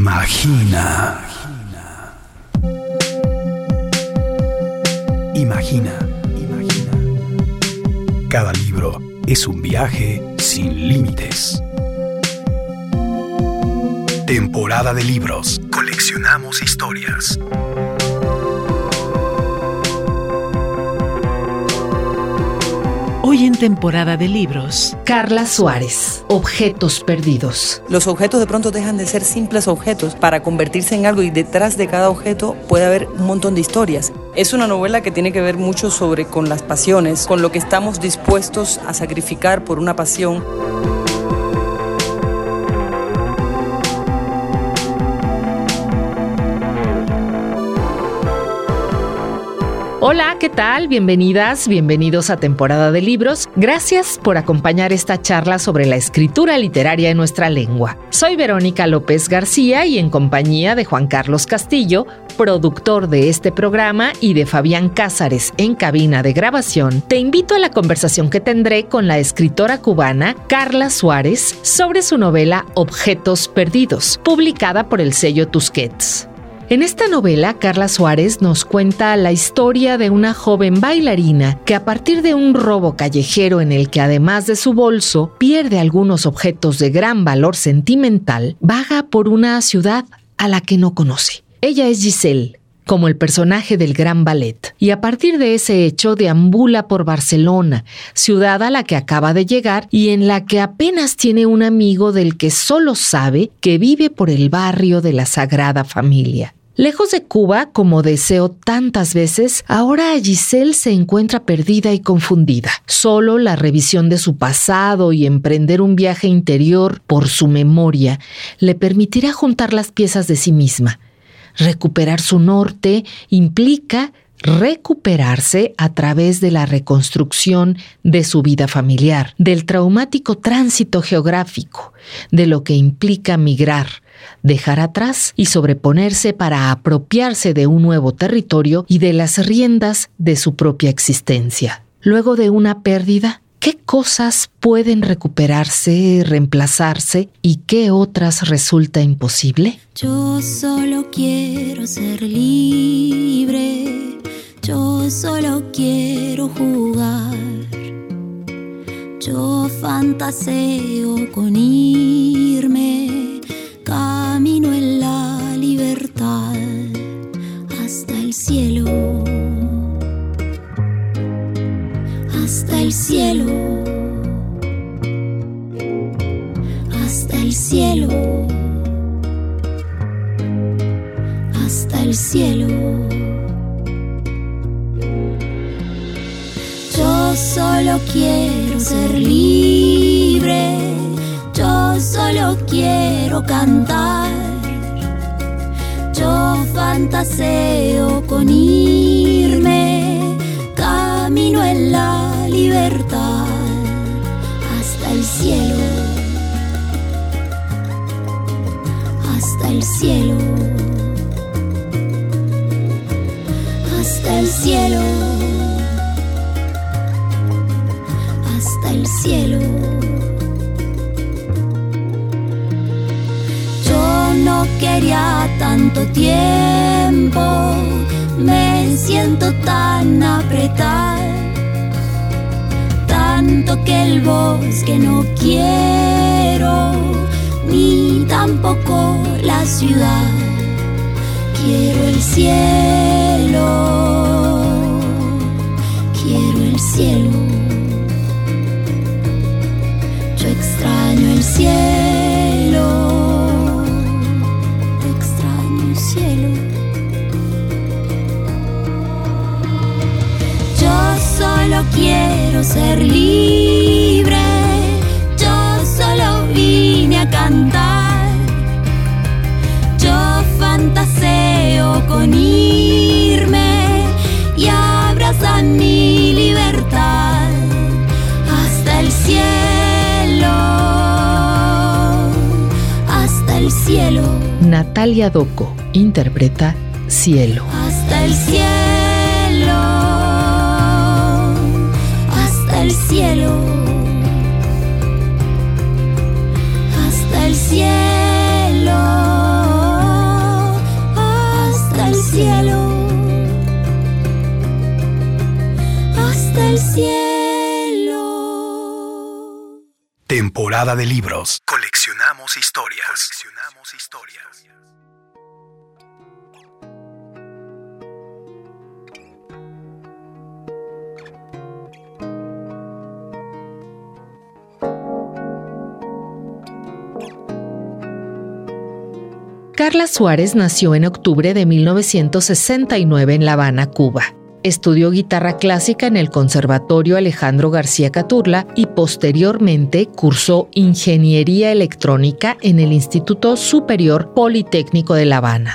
Imagina. Imagina. Cada libro es un viaje sin límites. Temporada de libros. Coleccionamos historias. Hoy en temporada de libros, Carla Suárez, Objetos perdidos. Los objetos de pronto dejan de ser simples objetos para convertirse en algo, y detrás de cada objeto puede haber un montón de historias. Es una novela que tiene que ver mucho con las pasiones, con lo que estamos dispuestos a sacrificar por una pasión. Hola, ¿qué tal? Bienvenidas, bienvenidos a Temporada de Libros. Gracias por acompañar esta charla sobre la escritura literaria en nuestra lengua. Soy Verónica López García y en compañía de Juan Carlos Castillo, productor de este programa, y de Fabián Cázares en cabina de grabación, te invito a la conversación que tendré con la escritora cubana Carla Suárez sobre su novela Objetos perdidos, publicada por el sello Tusquets. En esta novela, Carla Suárez nos cuenta la historia de una joven bailarina que, a partir de un robo callejero en el que, además de su bolso, pierde algunos objetos de gran valor sentimental, vaga por una ciudad a la que no conoce. Ella es Giselle, como el personaje del Gran Ballet, y a partir de ese hecho deambula por Barcelona, ciudad a la que acaba de llegar y en la que apenas tiene un amigo del que solo sabe que vive por el barrio de la Sagrada Familia. Lejos de Cuba, como deseo tantas veces, ahora Giselle se encuentra perdida y confundida. Solo la revisión de su pasado y emprender un viaje interior por su memoria le permitirá juntar las piezas de sí misma. Recuperar su norte implica recuperarse a través de la reconstrucción de su vida familiar, del traumático tránsito geográfico, de lo que implica migrar, dejar atrás y sobreponerse para apropiarse de un nuevo territorio y de las riendas de su propia existencia. Luego de una pérdida, ¿qué cosas pueden recuperarse, reemplazarse y qué otras resulta imposible? Yo solo quiero ser libre, yo solo quiero jugar, yo fantaseo con irme, camino en la libertad hasta el cielo. Hasta el cielo, hasta el cielo, hasta el cielo. Yo solo quiero ser libre, yo solo quiero cantar, yo fantaseo con irme, camino en la libertad hasta el cielo, hasta el cielo, hasta el cielo, hasta el cielo. Yo no quería tanto tiempo, me siento tan apretada, tanto que el bosque no quiero, ni tampoco la ciudad. Quiero el cielo, quiero el cielo. Yo extraño el cielo, extraño el cielo. Yo solo quiero ser libre, yo solo vine a cantar, yo fantaseo con irme y abrazar mi libertad hasta el cielo, hasta el cielo. Natalia Doco interpreta Cielo. Hasta el cielo, hasta el cielo, hasta el cielo. Temporada de libros. Coleccionamos historias. Carla Suárez nació en octubre de 1969 en La Habana, Cuba. Estudió guitarra clásica en el Conservatorio Alejandro García Caturla y posteriormente cursó Ingeniería Electrónica en el Instituto Superior Politécnico de La Habana.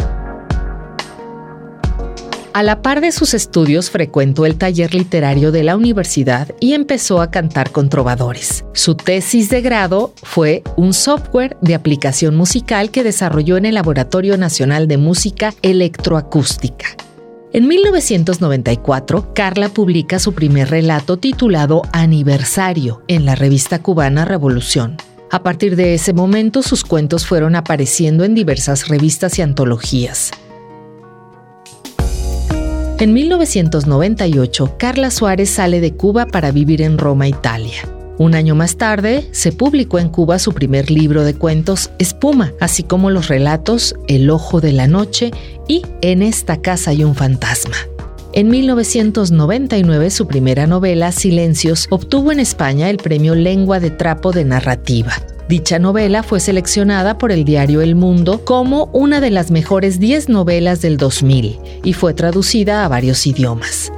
A la par de sus estudios, frecuentó el taller literario de la universidad y empezó a cantar con trovadores. Su tesis de grado fue un software de aplicación musical que desarrolló en el Laboratorio Nacional de Música Electroacústica. En 1994, Carla publica su primer relato titulado Aniversario en la revista cubana Revolución. A partir de ese momento, sus cuentos fueron apareciendo en diversas revistas y antologías. En 1998, Carla Suárez sale de Cuba para vivir en Roma, Italia. Un año más tarde, se publicó en Cuba su primer libro de cuentos, Espuma, así como los relatos El ojo de la noche y En esta casa hay un fantasma. En 1999, su primera novela, Silencios, obtuvo en España el premio Lengua de Trapo de Narrativa. Dicha novela fue seleccionada por el diario El Mundo como una de las mejores 10 novelas del 2000 y fue traducida a varios idiomas.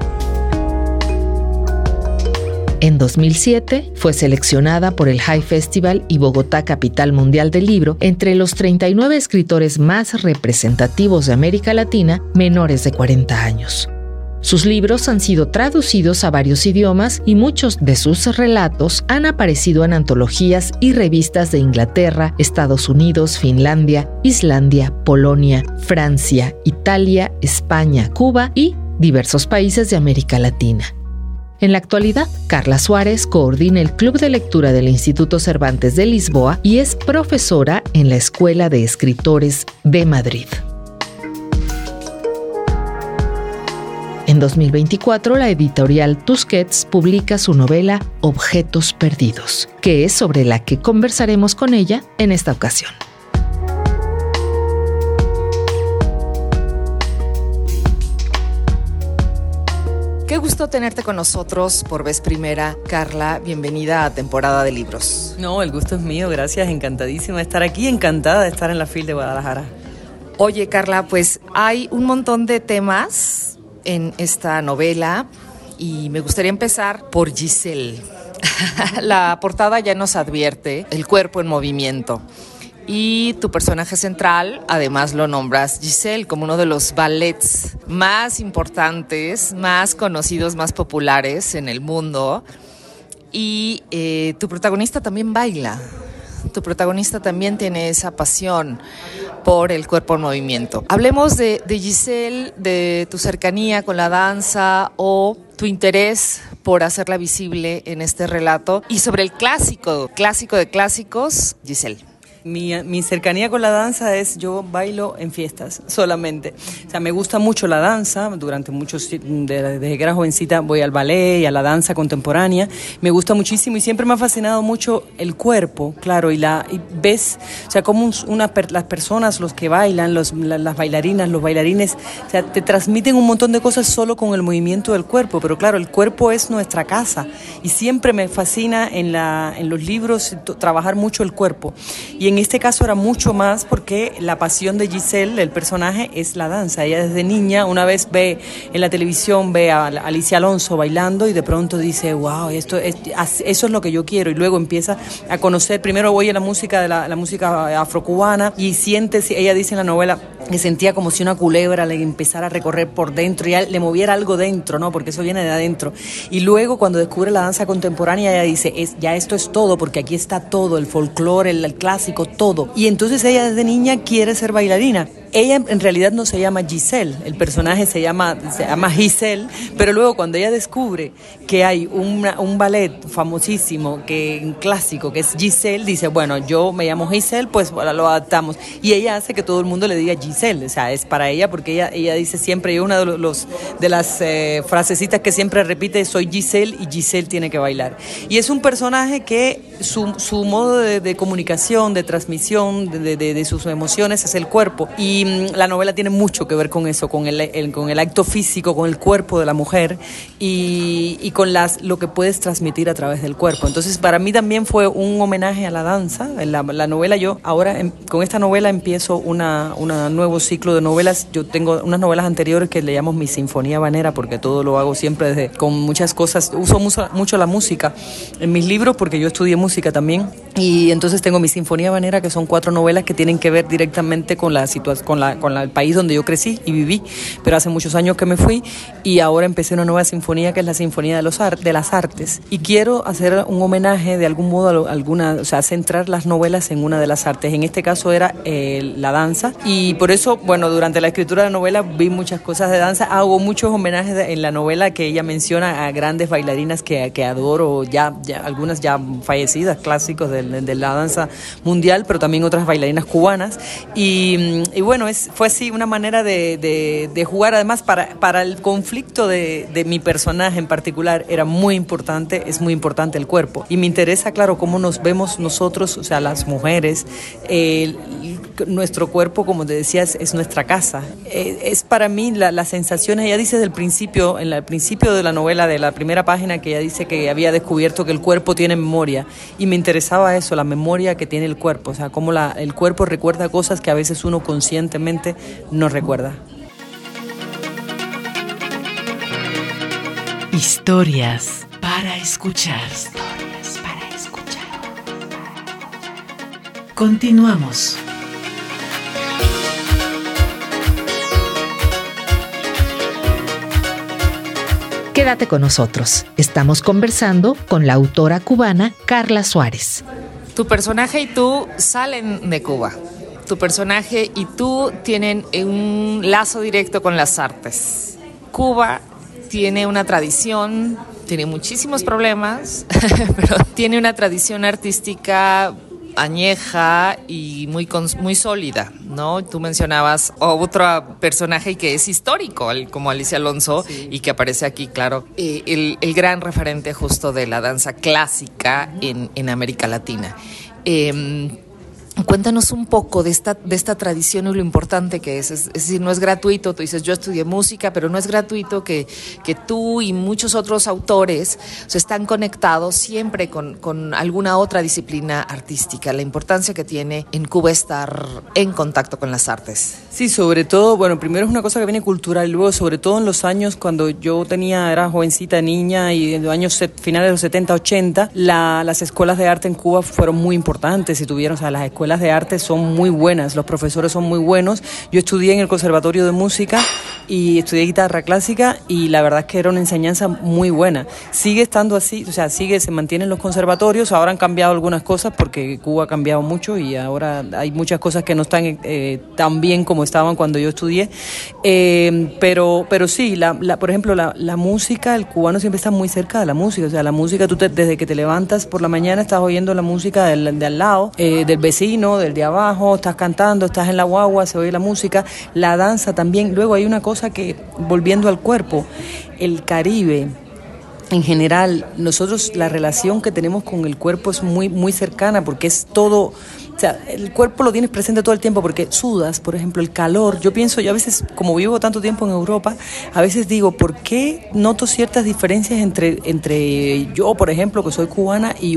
En 2007 fue seleccionada por el High Festival y Bogotá, capital mundial del libro, entre los 39 escritores más representativos de América Latina menores de 40 años. Sus libros han sido traducidos a varios idiomas y muchos de sus relatos han aparecido en antologías y revistas de Inglaterra, Estados Unidos, Finlandia, Islandia, Polonia, Francia, Italia, España, Cuba y diversos países de América Latina. En la actualidad, Carla Suárez coordina el Club de Lectura del Instituto Cervantes de Lisboa y es profesora en la Escuela de Escritores de Madrid. En 2024, la editorial Tusquets publica su novela Objetos Perdidos, que es sobre la que conversaremos con ella en esta ocasión. Qué gusto tenerte con nosotros por vez primera, Carla. Bienvenida a Temporada de Libros. No, el gusto es mío, gracias, encantadísima de estar aquí, encantada de estar en la FIL de Guadalajara. Oye, Carla, pues hay un montón de temas en esta novela y me gustaría empezar por Giselle. La portada ya nos advierte el cuerpo en movimiento y tu personaje central además lo nombras Giselle como uno de los ballets más importantes, más conocidos, más populares en el mundo y tu protagonista también baila. Tu protagonista también tiene esa pasión por el cuerpo en movimiento. Hablemos de Giselle, de tu cercanía con la danza o tu interés por hacerla visible en este relato y sobre el clásico de clásicos, Giselle. Mi cercanía con la danza es, yo bailo en fiestas solamente. O sea, me gusta mucho la danza, durante desde que era jovencita voy al ballet y a la danza contemporánea. Me gusta muchísimo y siempre me ha fascinado mucho el cuerpo, claro, y ves, o sea, cómo las personas, los que bailan, las bailarinas, los bailarines, o sea, te transmiten un montón de cosas solo con el movimiento del cuerpo, pero claro, el cuerpo es nuestra casa y siempre me fascina en los libros trabajar mucho el cuerpo. Y en este caso era mucho más porque la pasión de Giselle, el personaje, es la danza. Ella desde niña, una vez ve en la televisión, ve a Alicia Alonso bailando y de pronto dice, wow, eso es lo que yo quiero. Y luego empieza a conocer, primero oye la música de la música afrocubana y siente, ella dice en la novela, que sentía como si una culebra le empezara a recorrer por dentro y le moviera algo dentro, ¿no? Porque eso viene de adentro. Y luego cuando descubre la danza contemporánea, ella dice, ya esto es todo, porque aquí está todo, el folclore, el clásico, todo. Y entonces ella desde niña quiere ser bailarina. Ella en realidad no se llama Giselle, el personaje se llama Giselle, pero luego cuando ella descubre que hay un ballet famosísimo, un clásico, que es Giselle, dice, bueno, yo me llamo Giselle, pues bueno, lo adaptamos. Y ella hace que todo el mundo le diga Giselle, o sea, es para ella, porque ella dice siempre, y una de las frasecitas que siempre repite, soy Giselle y Giselle tiene que bailar. Y es un personaje que su modo de comunicación, de transmisión de sus emociones es el cuerpo. Y la novela tiene mucho que ver con eso, con el acto físico, con el cuerpo de la mujer y con lo que puedes transmitir a través del cuerpo. Entonces, para mí también fue un homenaje a la danza. La novela, yo ahora con esta novela empiezo un nuevo ciclo de novelas. Yo tengo unas novelas anteriores que le llamo mi sinfonía habanera, porque todo lo hago siempre con muchas cosas. Uso mucho la música en mis libros porque yo estudié música también, y entonces tengo mi sinfonía habanera, que son 4 novelas que tienen que ver directamente con el país donde yo crecí y viví, pero hace muchos años que me fui, y ahora empecé una nueva sinfonía que es la Sinfonía de las Artes, y quiero hacer un homenaje de algún modo o sea, centrar las novelas en una de las artes. En este caso era la danza, y por eso, bueno, durante la escritura de la novela vi muchas cosas de danza. Hago muchos homenajes en la novela que ella menciona a grandes bailarinas que adoro, ya algunas ya fallecidas, clásicos de la danza mundial, pero también otras bailarinas cubanas, y bueno, fue así una manera de jugar. Además, para el conflicto de mi personaje en particular es muy importante el cuerpo, y me interesa, claro, cómo nos vemos nosotros, o sea, las mujeres. Nuestro cuerpo, como te decía, es nuestra casa. Es para mí las sensaciones. Ella dice en el principio de la novela, de la primera página, que ella dice que había descubierto que el cuerpo tiene memoria, y me interesaba eso, la memoria que tiene el cuerpo, o sea, cómo el cuerpo recuerda cosas que a veces uno conscientemente no recuerda. Historias para escuchar. Continuamos. Quédate con nosotros. Estamos conversando con la autora cubana Carla Suárez. Tu personaje y tú salen de Cuba. Tu personaje y tú tienen un lazo directo con las artes. Cuba tiene una tradición, tiene muchísimos problemas, pero tiene una tradición artística añeja y muy sólida, ¿no? Tú mencionabas otro personaje que es histórico, como Alicia Alonso, sí, y que aparece aquí, claro, el gran referente justo de la danza clásica en América Latina. Cuéntanos un poco de esta tradición y lo importante que es decir, no es gratuito. Tú dices, yo estudié música, pero no es gratuito que tú y muchos otros autores están conectados siempre con alguna otra disciplina artística. La importancia que tiene en Cuba estar en contacto con las artes. Sí, sobre todo, bueno, primero es una cosa que viene cultural, y luego sobre todo en los años cuando yo era jovencita, niña, y en los años finales de los 70, 80, las escuelas de arte en Cuba fueron muy importantes, y tuvieron, o sea, las escuelas de arte son muy buenas, los profesores son muy buenos. Yo estudié en el Conservatorio de Música y estudié guitarra clásica, y la verdad es que era una enseñanza muy buena. Sigue estando así, o sea, se mantienen los conservatorios. Ahora han cambiado algunas cosas porque Cuba ha cambiado mucho y ahora hay muchas cosas que no están tan bien como estaban cuando yo estudié, pero sí, por ejemplo, la música, el cubano siempre está muy cerca de la música. O sea, la música, desde que te levantas por la mañana estás oyendo la música de al lado, del vecino, del de abajo, estás cantando, estás en la guagua, se oye la música. La danza también. Luego hay una cosa que, volviendo al cuerpo, el Caribe en general, nosotros, la relación que tenemos con el cuerpo es muy, muy cercana, porque es todo. O sea, el cuerpo lo tienes presente todo el tiempo porque sudas, por ejemplo, el calor. Yo a veces, como vivo tanto tiempo en Europa, a veces digo, ¿por qué noto ciertas diferencias entre yo, por ejemplo, que soy cubana, y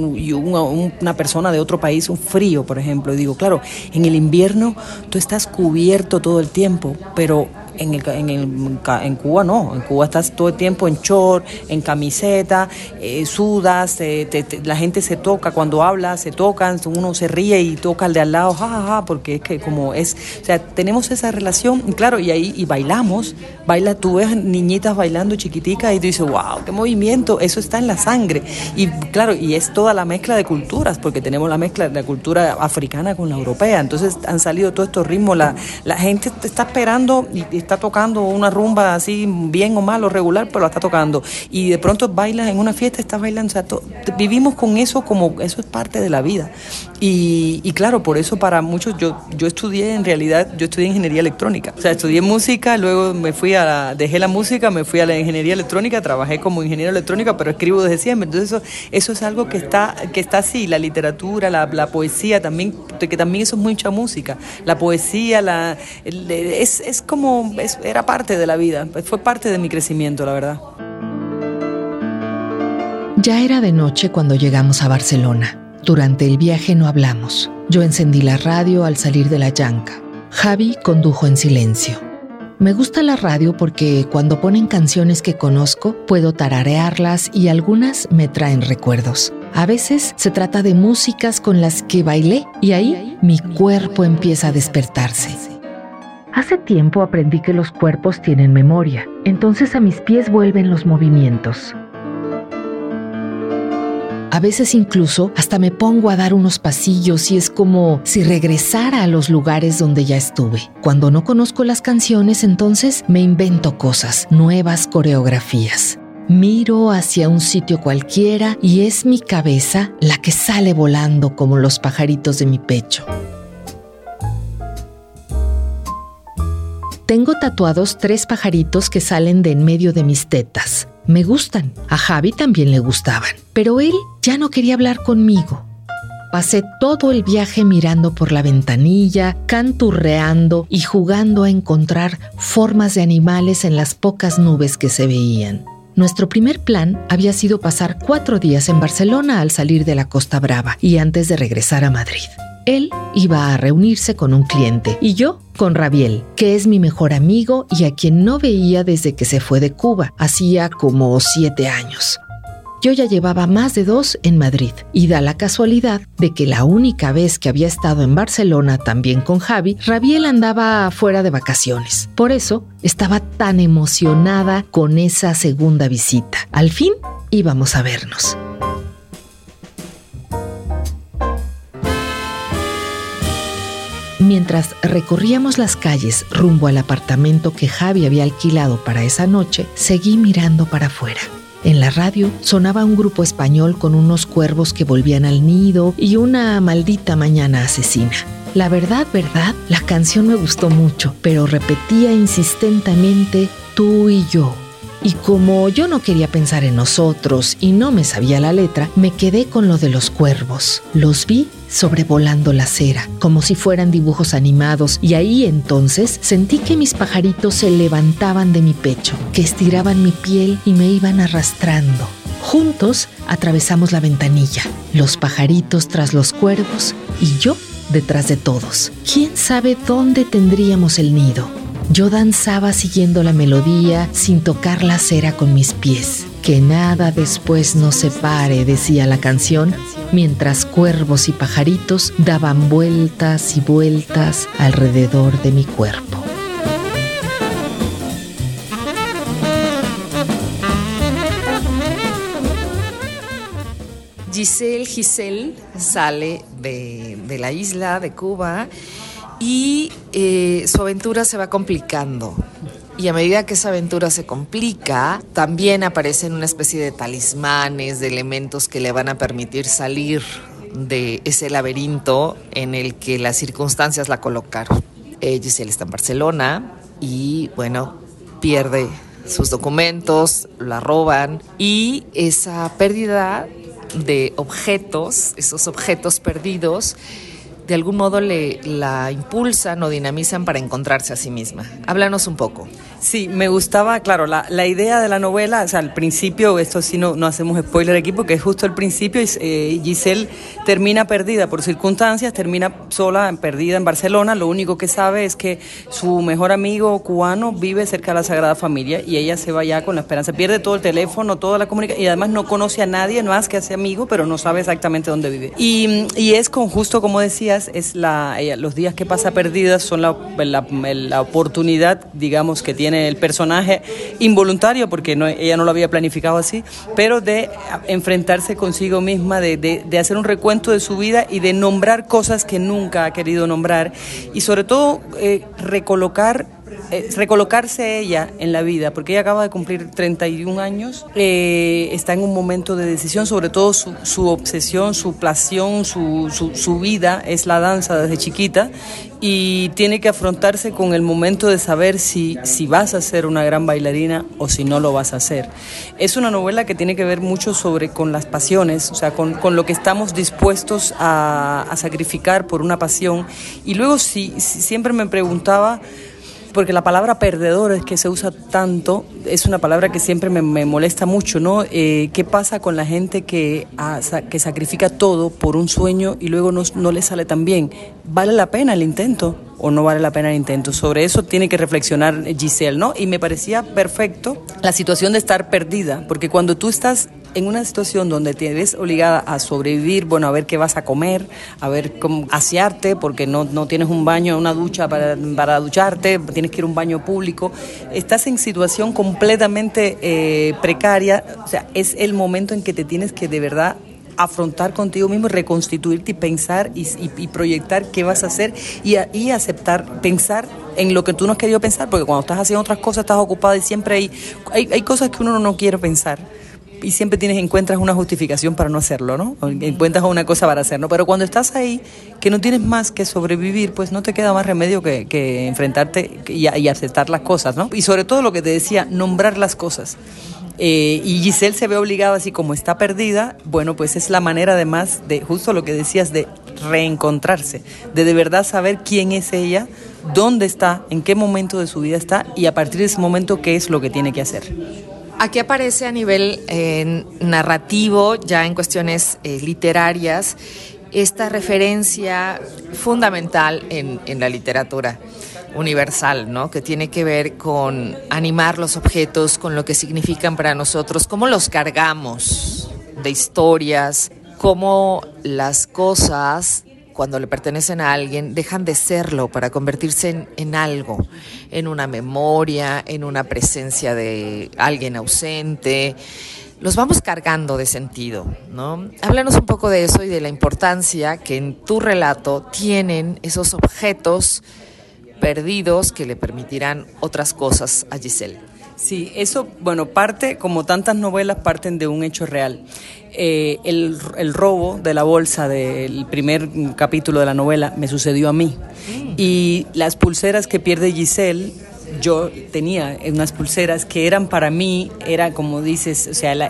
una persona de otro país, un frío, por ejemplo? Y digo, claro, en el invierno tú estás cubierto todo el tiempo, pero en Cuba no. En Cuba estás todo el tiempo en short, en camiseta, sudas, la gente se toca, cuando habla se tocan, uno se ríe y toca al de al lado, jajaja, porque es que como es, o sea, tenemos esa relación, claro, y bailamos, tú ves niñitas bailando chiquiticas y tú dices, wow, qué movimiento, eso está en la sangre. Y claro, y es toda la mezcla de culturas, porque tenemos la mezcla de la cultura africana con la europea. Entonces han salido todos estos ritmos, la gente te está esperando y está tocando una rumba así bien o mal o regular, pero la está tocando. Y de pronto bailas en una fiesta, estás bailando. O sea, vivimos con eso como eso es parte de la vida. Y claro, por eso para muchos, yo estudié ingeniería electrónica. O sea, estudié música, luego dejé la música, me fui a la ingeniería electrónica, trabajé como ingeniero electrónica, pero escribo desde siempre. Entonces eso es algo que está así, la literatura, la poesía también, que también eso es mucha música. La poesía, era parte de la vida, fue parte de mi crecimiento, la verdad. Ya era de noche cuando llegamos a Barcelona. Durante el viaje no hablamos. Yo encendí la radio al salir de la Yanca. Javi condujo en silencio. Me gusta la radio porque cuando ponen canciones que conozco, puedo tararearlas y algunas me traen recuerdos. A veces se trata de músicas con las que bailé y ahí mi cuerpo empieza a despertarse. Hace tiempo aprendí que los cuerpos tienen memoria, entonces a mis pies vuelven los movimientos. A veces incluso hasta me pongo a dar unos pasillos y es como si regresara a los lugares donde ya estuve. Cuando no conozco las canciones, entonces me invento cosas, nuevas coreografías. Miro hacia un sitio cualquiera y es mi cabeza la que sale volando como los pajaritos de mi pecho. Tengo tatuados 3 pajaritos que salen de en medio de mis tetas. Me gustan, a Javi también le gustaban, pero él ya no quería hablar conmigo. Pasé todo el viaje mirando por la ventanilla, canturreando y jugando a encontrar formas de animales en las pocas nubes que se veían. Nuestro primer plan había sido pasar 4 días en Barcelona al salir de la Costa Brava y antes de regresar a Madrid. Él iba a reunirse con un cliente y yo con Rabiel, que es mi mejor amigo y a quien no veía desde que se fue de Cuba, hacía como 7 años. Yo ya llevaba más de 2 en Madrid y da la casualidad de que la única vez que había estado en Barcelona también con Javi, Rabiel andaba fuera de vacaciones. Por eso estaba tan emocionada con esa segunda visita. Al fin íbamos a vernos. Mientras recorríamos las calles rumbo al apartamento que Javi había alquilado para esa noche, seguí mirando para afuera. En la radio sonaba un grupo español con unos cuervos que volvían al nido y una maldita mañana asesina. La verdad, la canción me gustó mucho, pero repetía insistentemente tú y yo. Y como yo no quería pensar en nosotros y no me sabía la letra, me quedé con lo de los cuervos. Los vi sobrevolando la acera, como si fueran dibujos animados, y ahí entonces sentí que mis pajaritos se levantaban de mi pecho, que estiraban mi piel y me iban arrastrando. Juntos atravesamos la ventanilla, los pajaritos tras los cuervos y yo detrás de todos. ¿Quién sabe dónde tendríamos el nido? Yo danzaba siguiendo la melodía sin tocar la acera con mis pies. Que nada después nos separe, decía la canción, mientras cuervos y pajaritos daban vueltas y vueltas alrededor de mi cuerpo. Giselle sale de la isla de Cuba y su aventura se va complicando. Y a medida que esa aventura se complica, también aparecen una especie de talismanes, de elementos que le van a permitir salir de ese laberinto en el que las circunstancias la colocaron. Giselle está en Barcelona y, bueno, pierde sus documentos, la roban y esa pérdida de objetos, esos objetos perdidos, de algún modo la impulsan o dinamizan para encontrarse a sí misma. Háblanos un poco. Sí, me gustaba, claro, la idea de la novela, o sea, al principio, esto sí no hacemos spoiler aquí, porque es justo al principio, Giselle termina perdida por circunstancias, termina sola, perdida en Barcelona. Lo único que sabe es que su mejor amigo cubano vive cerca de la Sagrada Familia y ella se va allá con la esperanza. Pierde todo el teléfono, toda la comunicación y además no conoce a nadie más que a ese amigo, pero no sabe exactamente dónde vive. Y es justo como decías, los días que pasa perdida son la oportunidad, digamos, que tiene el personaje involuntario, porque ella no lo había planificado así, pero de enfrentarse consigo misma, de hacer un recuento de su vida y de nombrar cosas que nunca ha querido nombrar y sobre todo recolocar recolocarse ella en la vida, porque ella acaba de cumplir 31 años, está en un momento de decisión, sobre todo su obsesión, su pasión, su vida es la danza desde chiquita, y tiene que afrontarse con el momento de saber si vas a ser una gran bailarina o si no lo vas a hacer. Es una novela que tiene que ver mucho con las pasiones, o sea, con lo que estamos dispuestos a sacrificar por una pasión. Y luego siempre me preguntaba, porque la palabra perdedor es que se usa tanto, es una palabra que siempre me molesta mucho, ¿no? ¿Qué pasa con la gente que sacrifica todo por un sueño y luego no le sale tan bien? ¿Vale la pena el intento o no vale la pena el intento? Sobre eso tiene que reflexionar Giselle, ¿no? Y me parecía perfecto la situación de estar perdida, porque cuando tú estás en una situación donde te ves obligada a sobrevivir, bueno, a ver qué vas a comer, a ver cómo asearte, porque no tienes un baño, una ducha para ducharte, tienes que ir a un baño público, estás en situación completamente precaria, o sea, es el momento en que te tienes que de verdad afrontar contigo mismo, reconstituirte y pensar y proyectar qué vas a hacer y aceptar, pensar en lo que tú no has querido pensar, porque cuando estás haciendo otras cosas estás ocupada y siempre hay cosas que uno no quiere pensar. Y siempre encuentras una justificación para no hacerlo, ¿no? Encuentras una cosa para hacer, ¿no? Pero cuando estás ahí, que no tienes más que sobrevivir, pues no te queda más remedio que enfrentarte y aceptar las cosas, ¿no? Y sobre todo lo que te decía, nombrar las cosas. Y Giselle se ve obligada, así como está perdida, bueno, pues es la manera además de, justo lo que decías, de reencontrarse, de verdad saber quién es ella, dónde está, en qué momento de su vida está y a partir de ese momento qué es lo que tiene que hacer. Aquí aparece a nivel narrativo, ya en cuestiones literarias, esta referencia fundamental en la literatura universal, ¿no? Que tiene que ver con animar los objetos, con lo que significan para nosotros, cómo los cargamos de historias, cómo las cosas, cuando le pertenecen a alguien, dejan de serlo para convertirse en algo, en una memoria, en una presencia de alguien ausente. Los vamos cargando de sentido, ¿no? Háblanos un poco de eso y de la importancia que en tu relato tienen esos objetos perdidos que le permitirán otras cosas a Giselle. Sí, eso, bueno, parte, como tantas novelas, parten de un hecho real. El robo de la bolsa del primer capítulo de la novela me sucedió a mí. Y las pulseras que pierde Giselle, yo tenía unas pulseras que eran para mí, era como dices, o sea,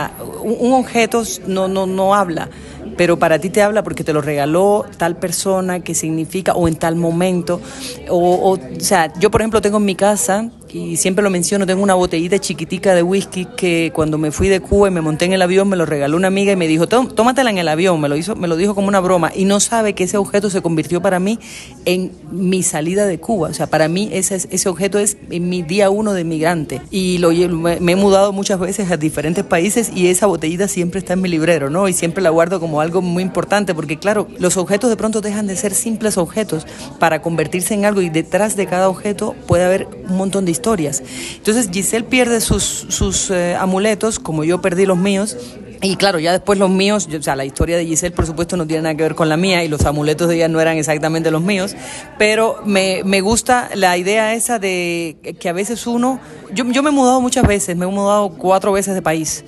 un objeto no habla, pero para ti te habla porque te lo regaló tal persona, que significa, o en tal momento, o sea, yo por ejemplo tengo en mi casa, y siempre lo menciono, tengo una botellita chiquitica de whisky que cuando me fui de Cuba y me monté en el avión, me lo regaló una amiga y me dijo, tómatela en el avión, me lo dijo como una broma, y no sabe que ese objeto se convirtió para mí en mi salida de Cuba, o sea, para mí ese objeto es en mi día 1 de migrante, y me he mudado muchas veces a diferentes países y esa botellita siempre está en mi librero, ¿no? Y siempre la guardo como algo muy importante, porque claro, los objetos de pronto dejan de ser simples objetos para convertirse en algo, y detrás de cada objeto puede haber un montón de historias. Entonces Giselle pierde sus amuletos, como yo perdí los míos. Y claro, ya después los míos, o sea, la historia de Giselle por supuesto no tiene nada que ver con la mía y los amuletos de ella no eran exactamente los míos, pero me gusta la idea esa de que a veces yo me he mudado muchas veces, me he mudado 4 veces de país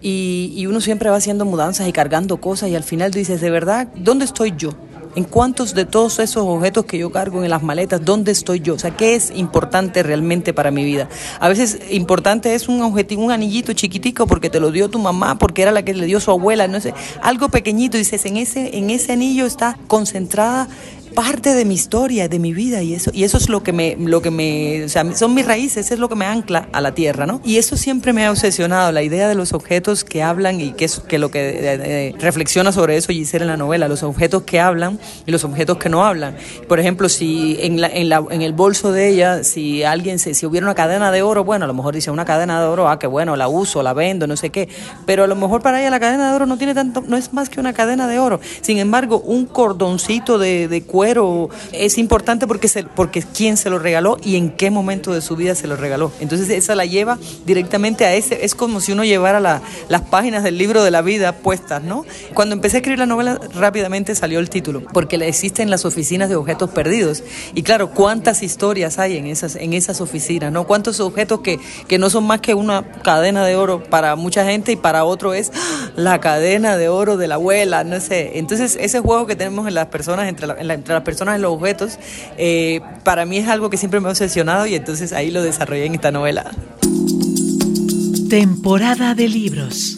y uno siempre va haciendo mudanzas y cargando cosas y al final tú dices, de verdad, ¿dónde estoy yo? ¿En cuántos de todos esos objetos que yo cargo en las maletas, dónde estoy yo? O sea, ¿qué es importante realmente para mi vida? A veces importante es un objetivo, un anillito chiquitico porque te lo dio tu mamá, porque era la que le dio su abuela, no sé, algo pequeñito. Dices, en ese anillo está concentrada parte de mi historia, de mi vida, y eso es lo que me, o sea, son mis raíces, es lo que me ancla a la tierra, ¿no? Y eso siempre me ha obsesionado, la idea de los objetos que hablan y que lo que reflexiona sobre eso Giselle en la novela, los objetos que hablan y los objetos que no hablan. Por ejemplo, si en el bolso de ella, si hubiera una cadena de oro, bueno, a lo mejor dice una cadena de oro, que bueno, la uso, la vendo, no sé qué, pero a lo mejor para ella la cadena de oro no es más que una cadena de oro. Sin embargo, un cordoncito de cuero cuero, es importante porque quién se lo regaló y en qué momento de su vida se lo regaló. Entonces esa la lleva directamente a ese, es como si uno llevara las páginas del libro de la vida puestas, ¿no? Cuando empecé a escribir la novela rápidamente salió el título, porque existen las oficinas de objetos perdidos. Y claro, cuántas historias hay en esas oficinas, ¿no? Cuántos objetos que no son más que una cadena de oro para mucha gente y para otro es la cadena de oro de la abuela, no sé. Entonces ese juego que tenemos en las personas, entre las personas y los objetos, para mí es algo que siempre me ha obsesionado y entonces ahí lo desarrollé en esta novela. Temporada de libros.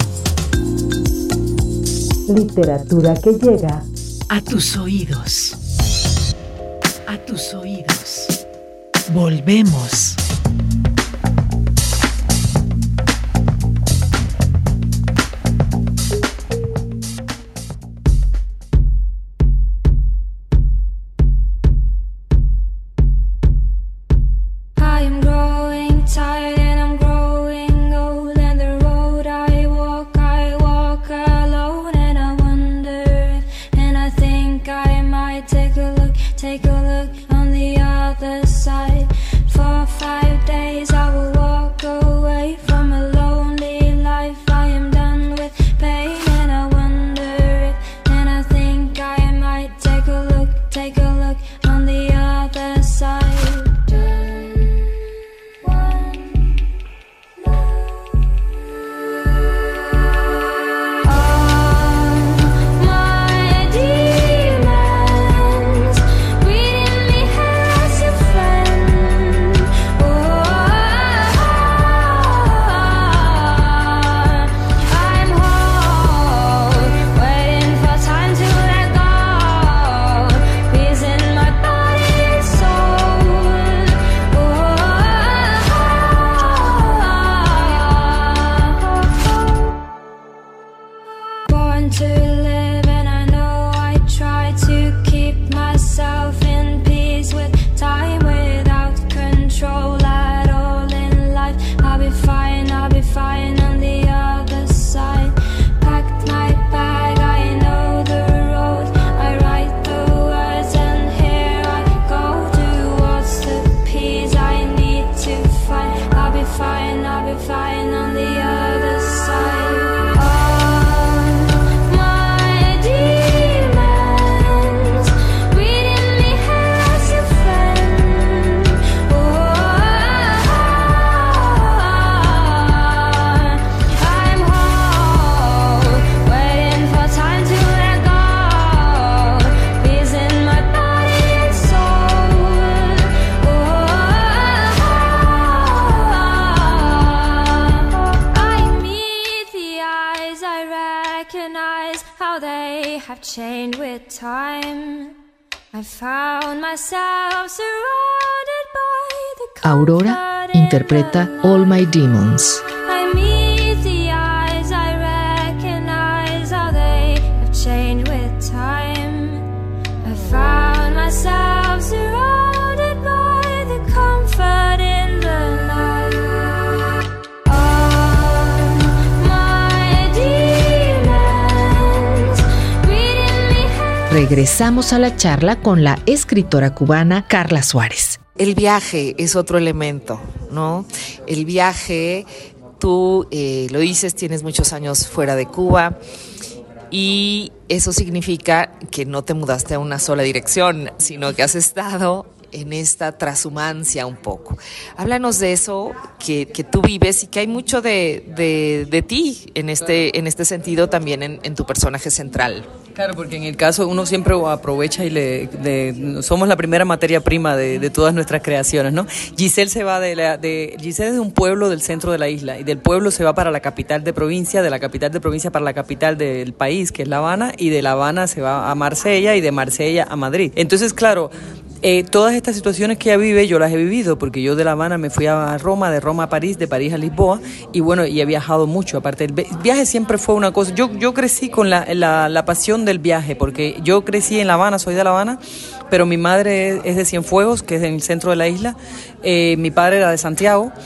Literatura que llega A tus oídos. A tus oídos. Volvemos. Take a look on the other side. 4 or 5 days I will walk away from a lonely life. I am done with pain and I wonder if, and I think I might take a look on the other side. Chained with time, I found myself surrounded by the Aurora interpreta All My Demons. I meet the eyes, I recognize how they have chained with time. I found myself surrounded by the comfort in the night. Regresamos a la charla con la escritora cubana Carla Suárez. El viaje es otro elemento, ¿no? El viaje, tú lo dices, tienes muchos años fuera de Cuba y eso significa que no te mudaste a una sola dirección, sino que has estado en esta transhumancia un poco. Háblanos de eso que tú vives y que hay mucho de ti en este sentido también en tu personaje central. Claro, porque en el caso uno siempre aprovecha y somos la primera materia prima de todas nuestras creaciones, ¿no? Giselle se va Giselle es de un pueblo del centro de la isla y del pueblo se va para la capital de provincia, de la capital de provincia para la capital del país, que es La Habana, y de La Habana se va a Marsella y de Marsella a Madrid. Entonces, claro, todas estas situaciones que ella vive, yo las he vivido, porque yo de La Habana me fui a Roma, de Roma a París, de París a Lisboa, y bueno, y he viajado mucho. Aparte, el viaje siempre fue una cosa. Yo crecí con la pasión del viaje, porque yo crecí en La Habana, soy de La Habana, pero mi madre es de Cienfuegos, que es en el centro de la isla. Mi padre era de Santiago,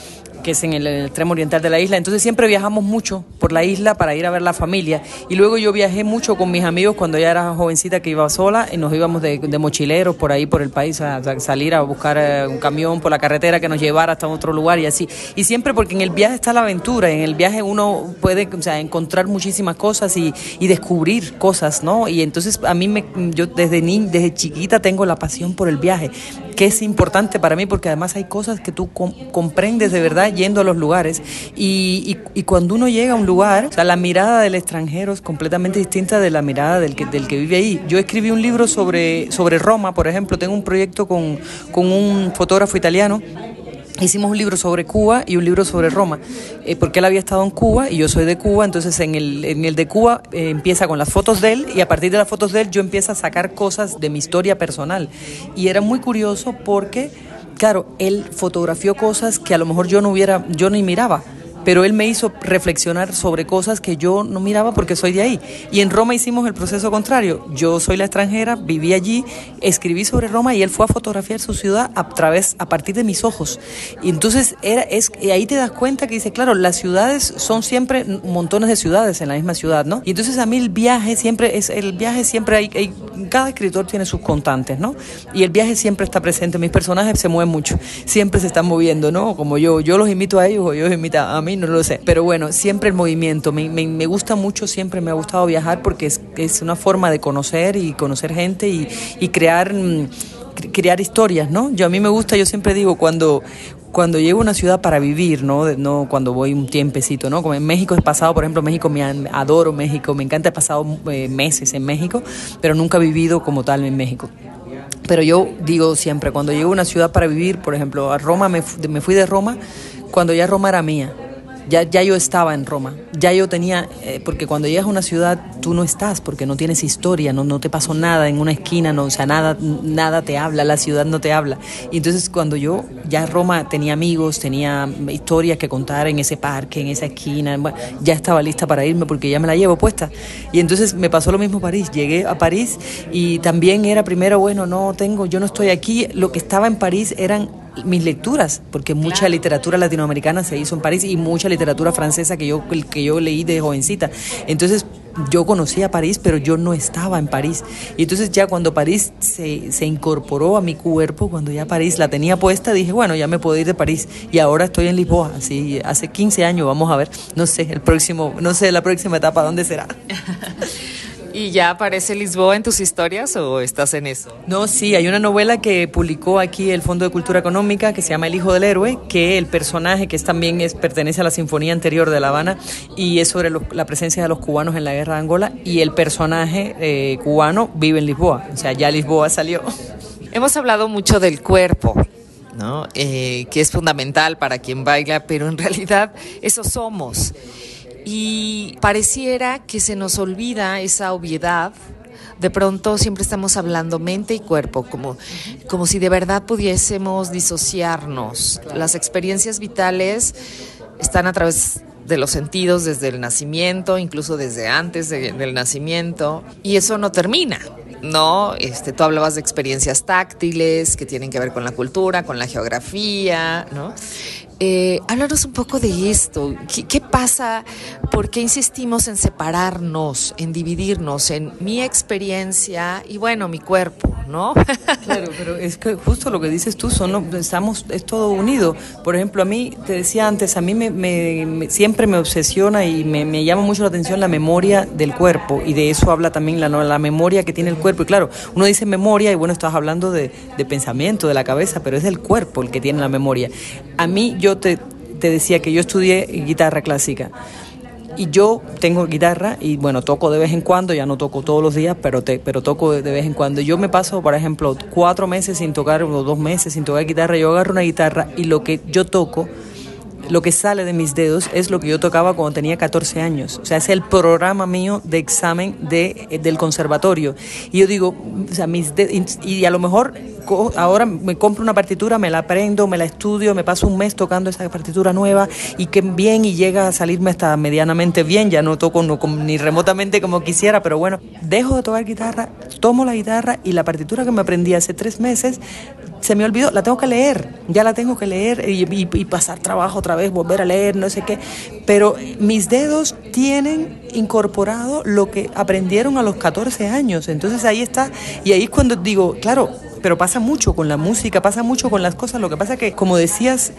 que es en el extremo oriental de la isla. Entonces siempre viajamos mucho por la isla para ir a ver la familia. Y luego yo viajé mucho con mis amigos cuando ya era jovencita, que iba sola, y nos íbamos de mochileros por ahí, por el país, a salir a buscar un camión por la carretera que nos llevara hasta otro lugar y así. Y siempre porque en el viaje está la aventura, en el viaje uno puede, o sea, encontrar muchísimas cosas y descubrir cosas, ¿no? Y entonces a mí, yo desde chiquita tengo la pasión por el viaje, que es importante para mí porque además hay cosas que tú comprendes de verdad yendo a los lugares y cuando uno llega a un lugar, o sea, la mirada del extranjero es completamente distinta de la mirada del que vive ahí. Yo escribí un libro sobre Roma, por ejemplo, tengo un proyecto con un fotógrafo italiano. Hicimos un libro sobre Cuba y un libro sobre Roma, porque él había estado en Cuba y yo soy de Cuba, entonces en el de Cuba empieza con las fotos de él y a partir de las fotos de él yo empiezo a sacar cosas de mi historia personal. Y era muy curioso porque, claro, él fotografió cosas que a lo mejor yo ni miraba, pero él me hizo reflexionar sobre cosas que yo no miraba porque soy de ahí. Y en Roma hicimos el proceso contrario. Yo soy la extranjera, viví allí, escribí sobre Roma y él fue a fotografiar su ciudad a partir de mis ojos. Y entonces y ahí te das cuenta que dice, claro, las ciudades son siempre montones de ciudades en la misma ciudad, ¿no? Y entonces a mí el viaje siempre hay cada escritor tiene sus constantes, ¿no? Y el viaje siempre está presente. Mis personajes se mueven mucho, siempre se están moviendo, ¿no? Como yo los imito a ellos o ellos imitan a mí, no lo sé. Pero bueno, siempre el movimiento. Me gusta mucho, siempre me ha gustado viajar porque es una forma de conocer gente y crear historias, ¿no? A mí me gusta, yo siempre digo, cuando llego a una ciudad para vivir, no cuando voy un tiempecito, ¿no? Como en México he pasado, por ejemplo, adoro México, me encanta, he pasado meses en México, pero nunca he vivido como tal en México. Pero yo digo siempre, cuando llego a una ciudad para vivir, por ejemplo, a Roma, me fui de Roma cuando ya Roma era mía. Ya yo estaba en Roma, ya yo tenía, porque cuando llegas a una ciudad tú no estás, porque no tienes historia, no te pasó nada en una esquina, o sea, nada te habla, la ciudad no te habla. Y entonces cuando yo ya Roma tenía amigos, tenía historias que contar en ese parque, en esa esquina, bueno, ya estaba lista para irme porque ya me la llevo puesta. Y entonces me pasó lo mismo París, llegué a París y también era primero, bueno, yo no estoy aquí, lo que estaba en París eran mis lecturas, porque mucha literatura latinoamericana se hizo en París y mucha literatura francesa que yo leí de jovencita. Entonces yo conocía París, pero yo no estaba en París. Y entonces ya cuando París se incorporó a mi cuerpo, cuando ya París la tenía puesta, dije, bueno, ya me puedo ir de París. Y ahora estoy en Lisboa, así hace 15 años, vamos a ver, no sé, la próxima etapa, ¿dónde será? ¿Y ya aparece Lisboa en tus historias o estás en eso? No, sí, hay una novela que publicó aquí el Fondo de Cultura Económica que se llama El hijo del héroe, que el personaje que pertenece a la Sinfonía Anterior de La Habana y es sobre la presencia de los cubanos en la guerra de Angola y el personaje cubano vive en Lisboa, o sea, ya Lisboa salió. Hemos hablado mucho del cuerpo, ¿no? Que es fundamental para quien baila, pero en realidad eso somos. Y pareciera que se nos olvida esa obviedad. De pronto siempre estamos hablando mente y cuerpo, como si de verdad pudiésemos disociarnos. Las experiencias vitales están a través de los sentidos desde el nacimiento, incluso desde antes del nacimiento, y eso no termina, ¿no? Tú hablabas de experiencias táctiles que tienen que ver con la cultura, con la geografía, ¿no? Háblanos un poco de esto. ¿Qué pasa? ¿Por qué insistimos en separarnos, en dividirnos en mi experiencia y, bueno, mi cuerpo, ¿no? Claro, pero es que justo lo que dices tú, es todo unido. Por ejemplo, a mí, te decía antes, a mí siempre me obsesiona y me llama mucho la atención la memoria del cuerpo, y de eso habla también la memoria que tiene el cuerpo. Y claro, uno dice memoria y bueno, estás hablando de pensamiento, de la cabeza, pero es el cuerpo el que tiene la memoria. A mí, yo te decía que yo estudié guitarra clásica y yo tengo guitarra y bueno, toco de vez en cuando, ya no toco todos los días, pero toco de vez en cuando. Yo me paso, por ejemplo, 4 meses sin tocar o 2 meses sin tocar guitarra. Yo agarro una guitarra y lo que yo toco, lo que sale de mis dedos es lo que yo tocaba cuando tenía 14 años. O sea, es el programa mío de examen del conservatorio. Y yo digo, o sea, y a lo mejor ahora me compro una partitura, me la aprendo, me la estudio, me paso un mes tocando esa partitura nueva y que bien, y llega a salirme hasta medianamente bien. Ya no toco ni remotamente como quisiera, pero bueno, dejo de tocar guitarra, tomo la guitarra y la partitura que me aprendí hace 3 meses se me olvidó, la tengo que leer, ya la tengo que leer y pasar trabajo otra vez, volver a leer, no sé qué. Pero mis dedos tienen incorporado lo que aprendieron a los 14 años. Entonces ahí está, y ahí es cuando digo, claro, pero pasa mucho con la música, pasa mucho con las cosas. Lo que pasa es que, como decías,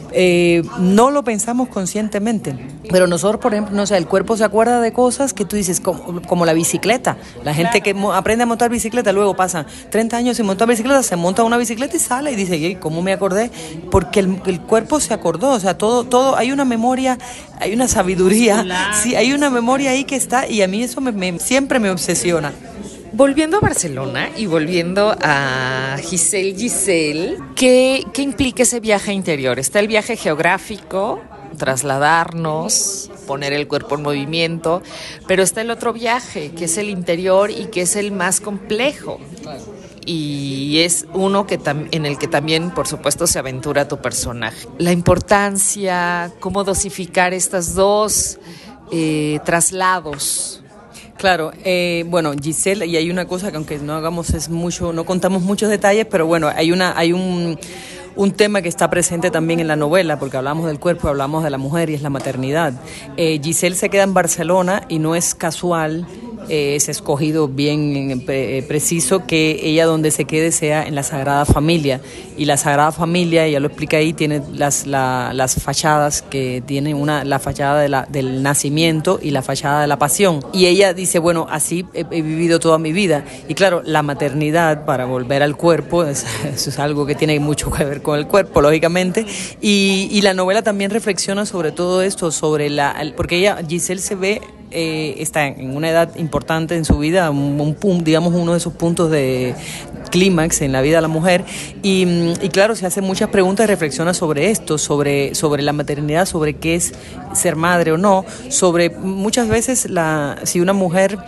no lo pensamos conscientemente, pero nosotros, por ejemplo, no sé, el cuerpo se acuerda de cosas que tú dices, como la bicicleta. La gente que aprende a montar bicicleta, luego pasa 30 años sin montar bicicleta, se monta una bicicleta y sale y dice, ¿cómo me acordé? Porque el cuerpo se acordó, o sea, todo, hay una memoria, hay una sabiduría, sí, hay una memoria ahí que está, y a mí eso siempre me obsesiona. Volviendo a Barcelona y volviendo a Giselle, ¿qué implica ese viaje interior? Está el viaje geográfico, trasladarnos, poner el cuerpo en movimiento, pero está el otro viaje, que es el interior y que es el más complejo. Y es uno en el que también, por supuesto, se aventura tu personaje. La importancia, cómo dosificar estos dos traslados. Claro, bueno, Giselle, y hay una cosa que aunque no contamos muchos detalles, pero bueno, hay un tema que está presente también en la novela, porque hablamos del cuerpo, hablamos de la mujer y es la maternidad. Giselle se queda en Barcelona y no es casual, es escogido bien preciso que ella donde se quede sea en la Sagrada Familia. Y la Sagrada Familia, ella lo explica ahí, tiene las fachadas que tiene la fachada del nacimiento y la fachada de la pasión. Y ella dice, bueno, así he vivido toda mi vida. Y claro, la maternidad, para volver al cuerpo, eso es algo que tiene mucho que ver con el cuerpo, lógicamente. Y la novela también reflexiona sobre todo esto, porque Giselle se ve, está en una edad importante en su vida, digamos uno de esos puntos de clímax en la vida de la mujer, y claro, se hace muchas preguntas y reflexiona sobre esto, sobre la maternidad, sobre qué es ser madre o no, sobre muchas veces si una mujer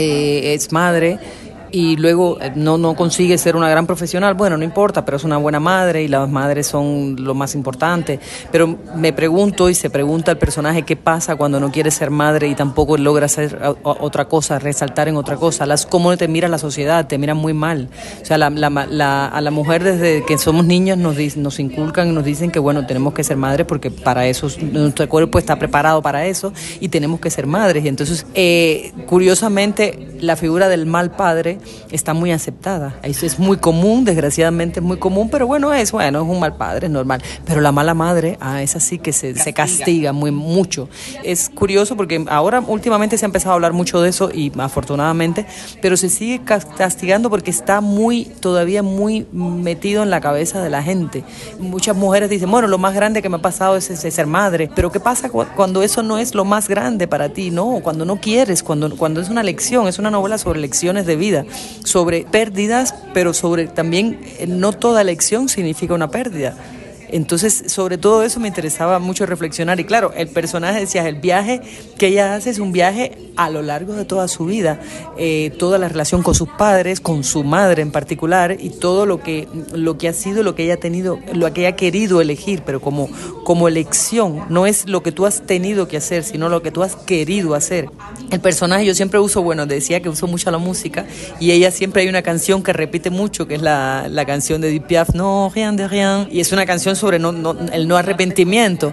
es madre y luego no consigue ser una gran profesional, bueno, no importa, pero es una buena madre y las madres son lo más importante. Pero me pregunto, y se pregunta el personaje, ¿qué pasa cuando no quiere ser madre y tampoco logra hacer otra cosa, resaltar en otra cosa? ¿Cómo te mira la sociedad? Te miran muy mal. O sea, a la mujer desde que somos niños nos inculcan y nos dicen que, bueno, tenemos que ser madres porque para eso nuestro cuerpo está preparado para eso y tenemos que ser madres. Y entonces, curiosamente, la figura del mal padre está muy aceptada. Eso es muy común, desgraciadamente es muy común, pero bueno, es un mal padre, es normal. Pero la mala madre, esa sí que se castiga mucho. Es curioso porque ahora últimamente se ha empezado a hablar mucho de eso y afortunadamente, pero se sigue castigando porque está todavía muy metido en la cabeza de la gente. Muchas mujeres dicen, bueno, lo más grande que me ha pasado es ser madre, pero ¿qué pasa cuando eso no es lo más grande para ti? No, cuando no quieres, cuando es una lección, es una novela sobre lecciones de vida, sobre pérdidas, pero sobre también no toda lección significa una pérdida. Entonces, sobre todo eso me interesaba mucho reflexionar. Y claro, el personaje, decía, el viaje que ella hace es un viaje a lo largo de toda su vida, toda la relación con sus padres, con su madre en particular, y todo lo que ha sido, lo que ella ha tenido, lo que ella ha querido elegir, pero como elección. No es lo que tú has tenido que hacer, sino lo que tú has querido hacer. El personaje, yo siempre decía que uso mucho la música, y ella siempre hay una canción que repite mucho, que es la canción de Edith Piaf, No, rien de rien, y es una canción sobre el no arrepentimiento,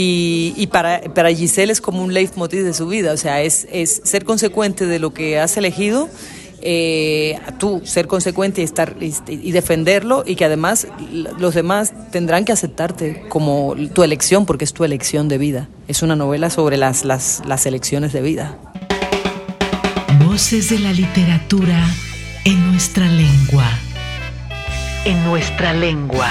y para Giselle es como un leitmotiv de su vida. O sea, es ser consecuente de lo que has elegido, tú ser consecuente y defenderlo, y que además los demás tendrán que aceptarte como tu elección, porque es tu elección de vida. Es una novela sobre las elecciones de vida. Voces de la literatura en nuestra lengua. En nuestra lengua.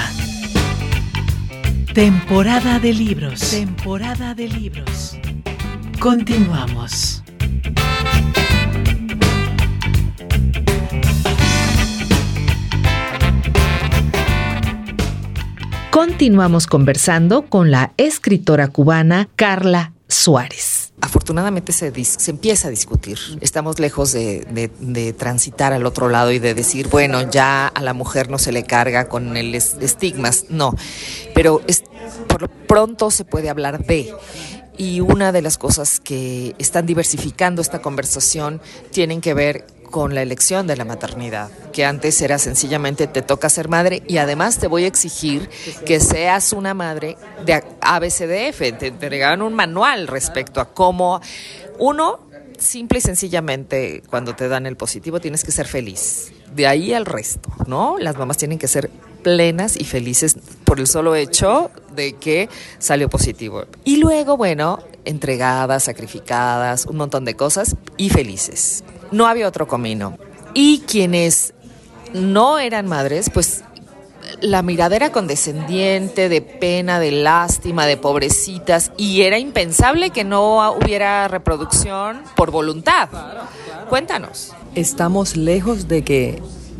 Temporada de libros. Temporada de libros. Continuamos. Continuamos conversando con la escritora cubana Carla Suárez. Afortunadamente se empieza a discutir. Estamos lejos de transitar al otro lado y de decir, bueno, ya a la mujer no se le carga con el estigmas. No, pero por lo pronto se puede hablar de. Y una de las cosas que están diversificando esta conversación tienen que ver con la elección de la maternidad, que antes era sencillamente te toca ser madre y además te voy a exigir que seas una madre de ABCDF. Te entregaban un manual respecto a cómo uno, simple y sencillamente, cuando te dan el positivo tienes que ser feliz. De ahí al resto, ¿no? Las mamás tienen que ser plenas y felices por el solo hecho de que salió positivo. Y luego, bueno, entregadas, sacrificadas, un montón de cosas y felices. No había otro camino. Y quienes no eran madres, pues la mirada era condescendiente, de pena, de lástima, de pobrecitas, y era impensable que no hubiera reproducción por voluntad. Cuéntanos. Estamos lejos de que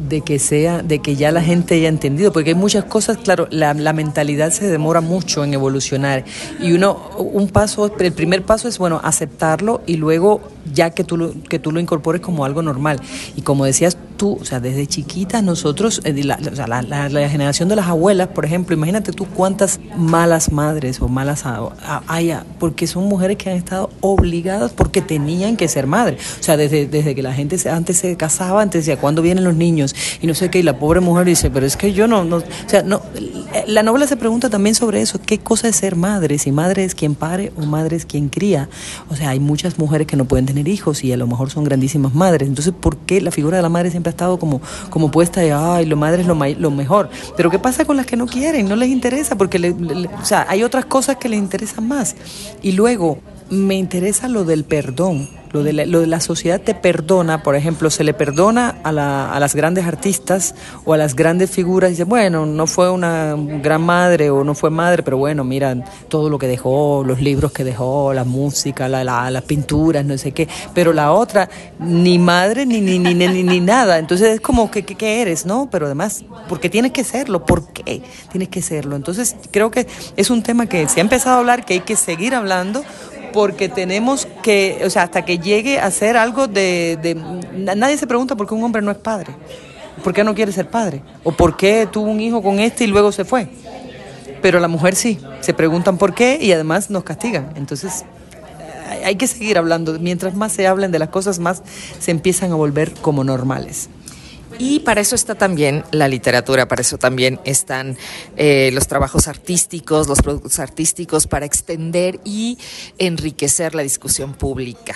ya la gente haya entendido, porque hay muchas cosas, claro, la mentalidad se demora mucho en evolucionar, y el primer paso es, bueno, aceptarlo, y luego ya que tú lo incorpores como algo normal. Y como decías tú, o sea, desde chiquitas nosotros, la generación de las abuelas, por ejemplo, imagínate tú cuántas malas madres o malas hay, porque son mujeres que han estado obligadas porque tenían que ser madres. O sea, desde que la gente antes se casaba, antes decía, ¿cuándo vienen los niños? Y no sé qué, y la pobre mujer dice, pero es que yo no, o sea, no. La novela se pregunta también sobre eso, ¿qué cosa es ser madre? Si madre es quien pare o madre es quien cría. O sea, hay muchas mujeres que no pueden tener hijos y a lo mejor son grandísimas madres. Entonces, ¿por qué la figura de la madre siempre ha estado como puesta de, ay, lo madre es lo mejor? Pero ¿qué pasa con las que no quieren? No les interesa, porque o sea, hay otras cosas que les interesan más. Y luego, me interesa lo del perdón. Lo de la sociedad te perdona, por ejemplo, se le perdona a las grandes artistas o a las grandes figuras, y dice, bueno, no fue una gran madre o no fue madre, pero bueno, mira todo lo que dejó, los libros que dejó, la música, las pinturas, no sé qué, pero la otra, ni madre ni nada. Entonces es como, ¿qué eres, no? Pero además, porque tienes que serlo, ¿por qué tienes que serlo? Entonces creo que es un tema que se ha empezado a hablar, que hay que seguir hablando, porque tenemos que, o sea, hasta que llegue a ser algo nadie se pregunta por qué un hombre no es padre, por qué no quiere ser padre, o por qué tuvo un hijo con y luego se fue. Pero la mujer sí, se preguntan por qué y además nos castigan. Entonces hay que seguir hablando. Mientras más se hablen de las cosas, más se empiezan a volver como normales. Y para eso está también la literatura, para eso también están los trabajos artísticos, los productos artísticos, para extender y enriquecer la discusión pública.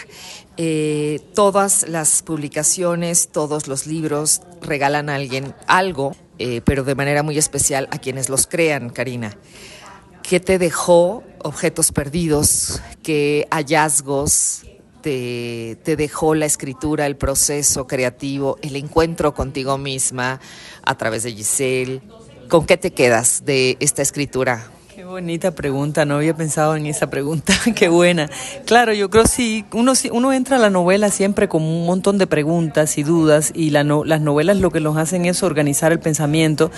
Todas las publicaciones, todos los libros regalan a alguien algo, pero de manera muy especial a quienes los crean, Karina. ¿Qué te dejó Objetos Perdidos? ¿Qué hallazgos te dejó la escritura, el proceso creativo, el encuentro contigo misma a través de Giselle? ¿Con qué te quedas de esta escritura? Qué bonita pregunta, no había pensado en esa pregunta, qué buena. Claro, yo creo que uno entra a la novela siempre con un montón de preguntas y dudas, y las novelas lo que nos hacen es organizar el pensamiento.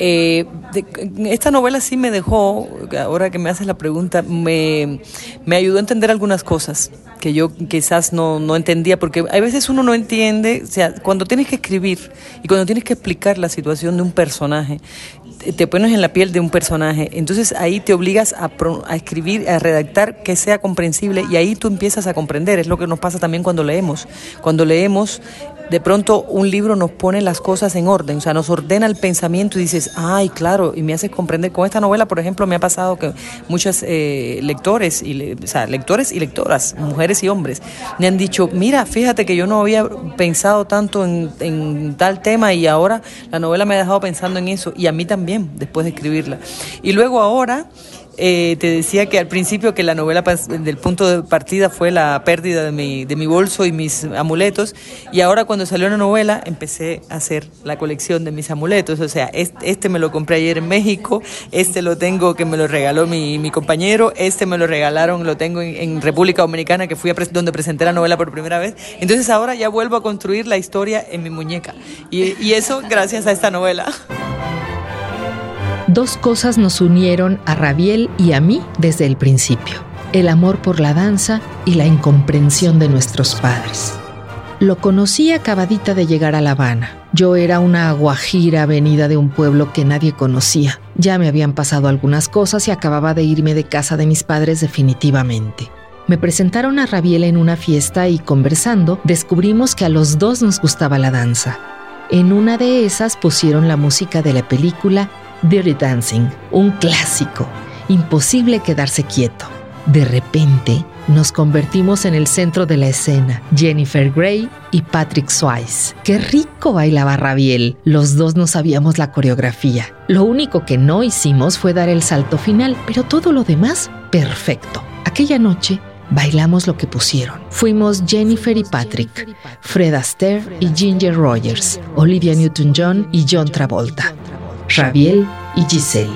Esta novela sí me dejó, ahora que me haces la pregunta, me ayudó a entender algunas cosas que yo quizás no entendía, porque a veces uno no entiende, o sea, cuando tienes que escribir y cuando tienes que explicar la situación de un personaje, te pones en la piel de un personaje, entonces ahí te obligas a escribir, a redactar que sea comprensible, y ahí tú empiezas a comprender. Es lo que nos pasa también cuando leemos. Cuando leemos, de pronto un libro nos pone las cosas en orden, o sea, nos ordena el pensamiento y dices, ay, claro, y me haces comprender. Con esta novela, por ejemplo, me ha pasado que muchos lectores y lectoras, mujeres y hombres, me han dicho, mira, fíjate que yo no había pensado tanto en tal tema, y ahora la novela me ha dejado pensando en eso, y a mí también, después de escribirla. Y luego ahora, te decía que al principio que la novela del punto de partida fue la pérdida de mi bolso y mis amuletos, y ahora cuando salió la novela empecé a hacer la colección de mis amuletos. O sea, este me lo compré ayer en México, este lo tengo que me lo regaló mi compañero, este me lo regalaron, lo tengo en República Dominicana, que fui donde presenté la novela por primera vez. Entonces ahora ya vuelvo a construir la historia en mi muñeca, y eso gracias a esta novela. Dos cosas nos unieron a Rabiel y a mí desde el principio: el amor por la danza y la incomprensión de nuestros padres. Lo conocí acabadita de llegar a La Habana. Yo era una guajira venida de un pueblo que nadie conocía. Ya me habían pasado algunas cosas y acababa de irme de casa de mis padres definitivamente. Me presentaron a Rabiel en una fiesta y conversando descubrimos que a los dos nos gustaba la danza. En una de esas pusieron la música de la película Dirty Dancing, un clásico. Imposible quedarse quieto. De repente nos convertimos en el centro de la escena, Jennifer Grey y Patrick Swayze. ¡Qué rico bailaba Rabiel! Los dos no sabíamos la coreografía. Lo único que no hicimos fue dar el salto final, pero todo lo demás, perfecto. Aquella noche bailamos lo que pusieron. Fuimos Jennifer y Patrick, Fred Astaire y Ginger Rogers, Olivia Newton-John y John Travolta, Rabiel y Giselle.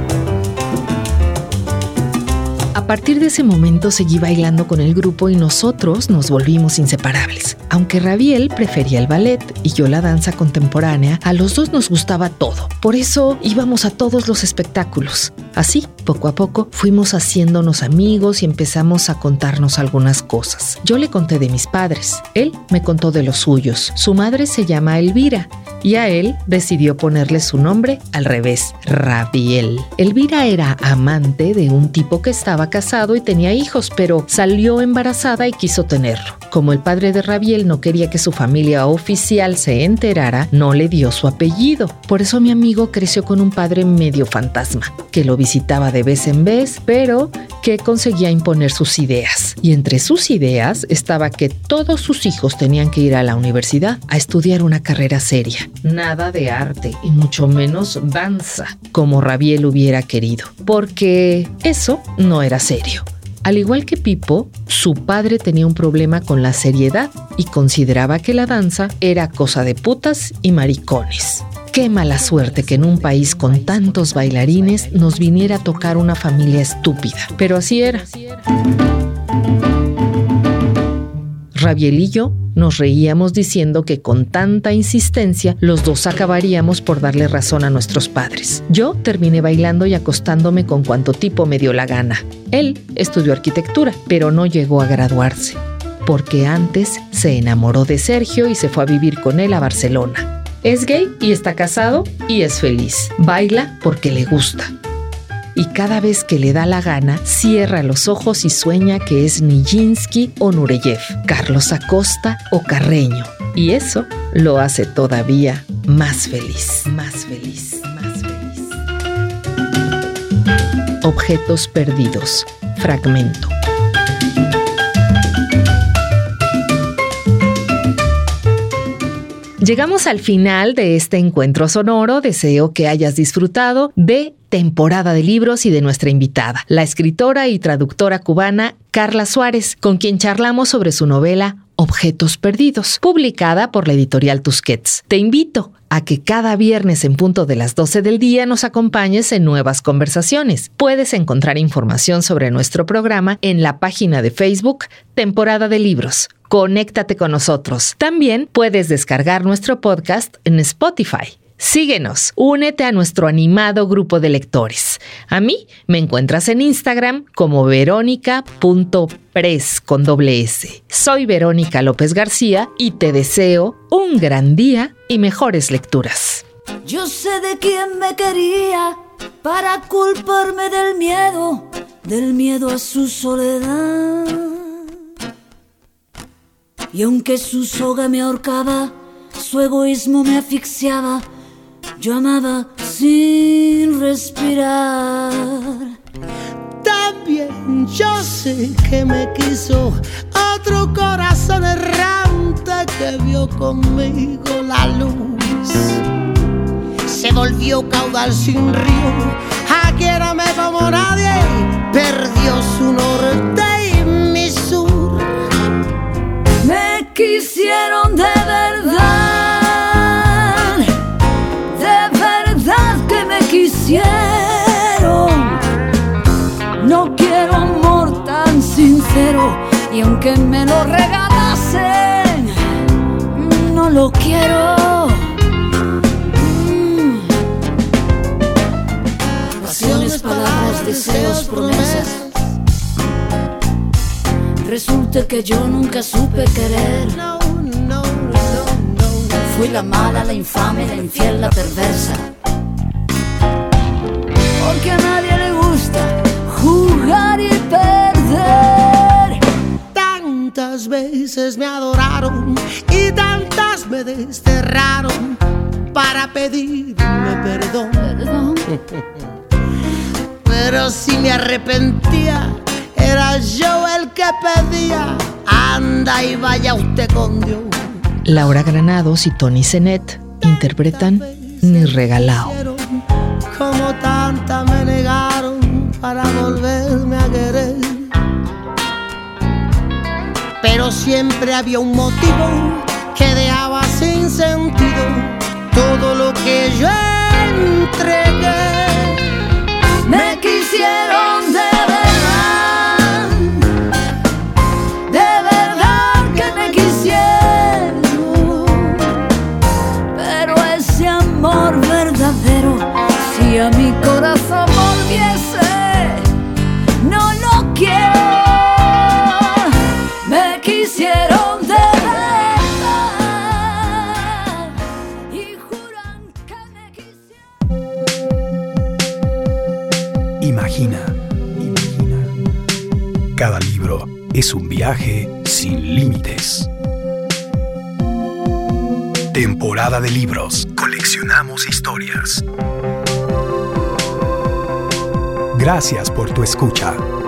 A partir de ese momento seguí bailando con el grupo y nosotros nos volvimos inseparables. Aunque Rabiel prefería el ballet y yo la danza contemporánea, a los dos nos gustaba todo. Por eso íbamos a todos los espectáculos. Así, poco a poco, fuimos haciéndonos amigos y empezamos a contarnos algunas cosas. Yo le conté de mis padres, él me contó de los suyos. Su madre se llama Elvira y a él decidió ponerle su nombre al revés, Rabiel. Elvira era amante de un tipo que estaba casado y tenía hijos, pero salió embarazada y quiso tenerlo. Como el padre de Rabiel no quería que su familia oficial se enterara, no le dio su apellido. Por eso mi amigo creció con un padre medio fantasma, que lo visitaba de vez en vez, pero que conseguía imponer sus ideas. Y entre sus ideas estaba que todos sus hijos tenían que ir a la universidad a estudiar una carrera seria. Nada de arte y mucho menos danza, como Rabiel hubiera querido, porque eso no era serio. Al igual que Pipo, su padre tenía un problema con la seriedad y consideraba que la danza era cosa de putas y maricones. Qué mala suerte que en un país con tantos bailarines nos viniera a tocar una familia estúpida, pero así era. Rabiel y yo nos reíamos diciendo que con tanta insistencia los dos acabaríamos por darle razón a nuestros padres. Yo terminé bailando y acostándome con cuanto tipo me dio la gana. Él estudió arquitectura, pero no llegó a graduarse, porque antes se enamoró de Sergio y se fue a vivir con él a Barcelona. Es gay y está casado y es feliz. Baila porque le gusta. Y cada vez que le da la gana, cierra los ojos y sueña que es Nijinsky o Nureyev, Carlos Acosta o Carreño. Y eso lo hace todavía más feliz, más feliz, más feliz. Objetos perdidos. Fragmento. Llegamos al final de este encuentro sonoro. Deseo que hayas disfrutado de Temporada de Libros y de nuestra invitada, la escritora y traductora cubana Carla Suárez, con quien charlamos sobre su novela Objetos Perdidos, publicada por la editorial Tusquets. Te invito a que cada viernes en punto de las 12 del día nos acompañes en nuevas conversaciones. Puedes encontrar información sobre nuestro programa en la página de Facebook Temporada de Libros. Conéctate con nosotros. También puedes descargar nuestro podcast en Spotify. Síguenos, únete a nuestro animado grupo de lectores. A mí me encuentras en Instagram como veronica.press con doble S. Soy Verónica López García y te deseo un gran día y mejores lecturas. Yo sé de quién me quería para culparme del miedo a su soledad. Y aunque su soga me ahorcaba, su egoísmo me asfixiaba, yo amaba sin respirar. También yo sé que me quiso otro corazón errante que vio conmigo la luz. Se volvió caudal sin río, aquel me como nadie, perdió su norte y mi sur. Me quisieron de verdad que me quisieron. No quiero amor tan sincero, y aunque me lo regalasen, no lo quiero. Pasiones, palabras, deseos, promesas. Resulta que yo nunca supe querer. Fui la mala, la infame, la infiel, la perversa. Porque a nadie le gusta jugar y perder. veces me adoraron y tantas me desterraron para pedirme perdón. Pero si me arrepentía, era yo el que pedía. Anda y vaya usted con Dios. Laura Granados y Tony Zenet interpretan Ni Regalao. Como tanta me negaron para volverme a querer. Pero siempre había un motivo que dejaba sin sentido todo lo que yo entregué. Me quisieron de verdad que me quisieron. Pero ese amor verdadero, si a mi corazón volviese, no lo quiero. Me quisieron de verdad y juran que me quisieron. Imagina. Cada libro es un viaje sin límites. Temporada de libros. Coleccionamos historias. Gracias por tu escucha.